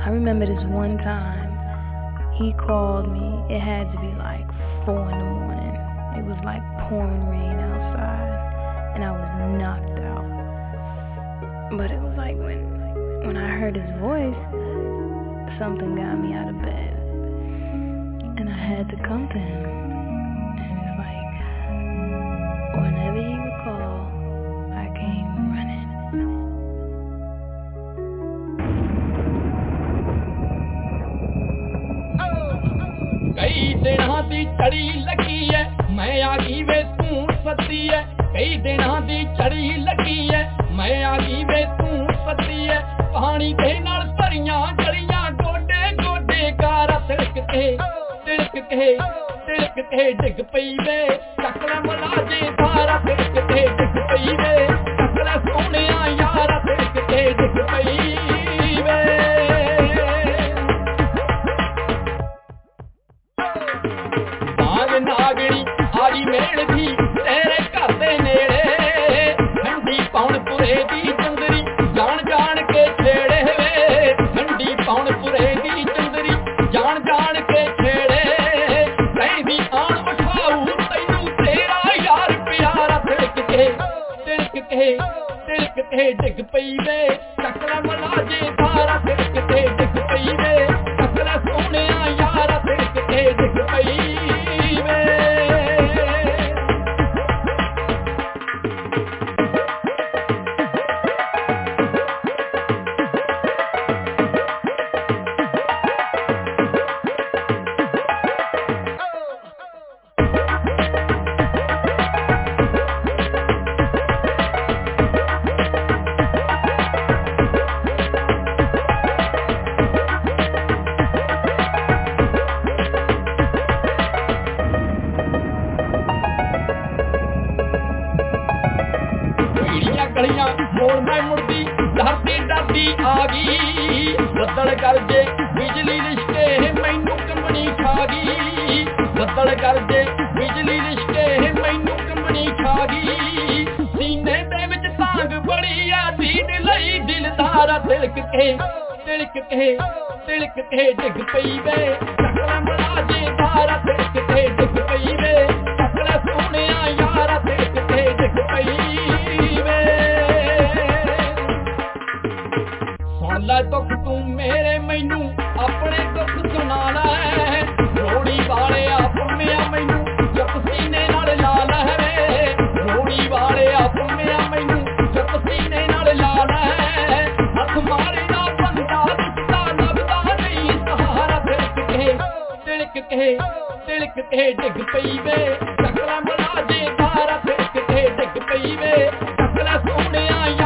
remember this one time he called me. It had to be like 4 in the morning. It was like pouring rain outside and I was knocked out. But it was like when I heard his voice, something got me out of bed and I had to come to him. And it's like whenever he would call, I came running. कई दिनां दी चढ़ी लगी है मैं आ गई वे तू सती है कई दिनां दी चढ़ी लगी है मैं आ गई वे तू सती है पानी दे नाल भरियां गलियां गोडे गोडे गारा तिलकते डिग पई वे चकला मलाजे धारा तिलकते डिग पई वे चकला सोहणिया यारा तिलकते डिग पई वे नागणी आरी मेल दी तेरे घर दे नेड़े ठंडी पौनपुरे दी चंदरी जान जान के छेड़े वे ठंडी पौनपुरे दी चंदरी जान जान के छेड़े कहदी आन उठाऊ तैनू तेरा यार प्यारा तिलकते डिग पई वे चकला मलाजे धारा तिलकते डिग पई वे चकला सोहणिया यारा तिलकते डिग पई मोड़ मैं मुड़दी डरदी डरदी आ गई बदल गरजे बिजली लिशके मैनू कंबनी खा गई बदल गरजे बिजली लिशके मैनू कंबनी खा गई सीने दे विच तांग बड़ी आ दीद लई दिलदारा तिलकते डिग पई वे चकला मलाजे धारा तिलकते डिग पई वे चकला सोहणिया यारा तिलकते डिग पई वे ਲੈ ਦੁੱਖ ਤੂੰ ਮੇਰੇ ਮੈਨੂੰ ਆਪਣੇ ਦੁੱਖ ਸੁਣਾ ਲੈ ਰੋੜੀ ਵਾਲਿਆ ਪੰਮਿਆ ਮੈਨੂੰ ਚੁੱਪ ਸੀਨੇ ਨਾਲ ਲਾ ਲੈ ਵੇ ਰੋੜੀ ਵਾਲਿਆ ਪੰਮਿਆ ਮੈਨੂੰ ਚੁੱਪ ਸੀਨੇ ਨਾਲ ਲਾ ਲੈ ਹੱਥ ਮਾਰੇ ਨਾ ਬੰਦਾ ਦਿੱਤਾ ਲੱਭਦਾ ਨਹੀਂ ਸਹਾਰਾ ਤਿਲਕਤੇ ਡਿੱਗ ਪਈ ਵੇ ਚਕਲਾ ਮਲਾਜੇ ਧਾਰਾ ਤਿਲਕਤੇ ਡਿੱਗ ਪਈ ਵੇ ਚਕਲਾ ਸੋਹਣਿਆ